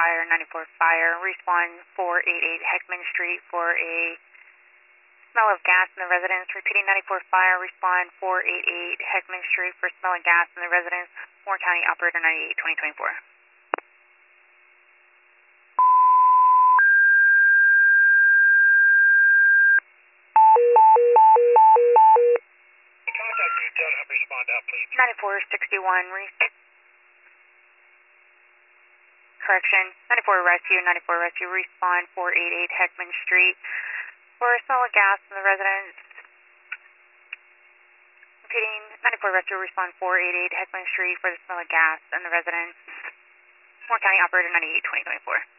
Fire, 94 Fire, respond 488 Heckman Street for a smell of gas in the residence. Repeating 94 Fire, respond 488 Heckman Street for smell of gas in the residence. Moore County Operator 98, 2024. Contact detail, have respond out, please. 9461, correction, 94 Rescue, respond 488 Heckman Street for a smell of gas in the residence. Repeating, 94 Rescue, respond 488 Heckman Street for the smell of gas in the residence. Moore County Operator 98, 2024.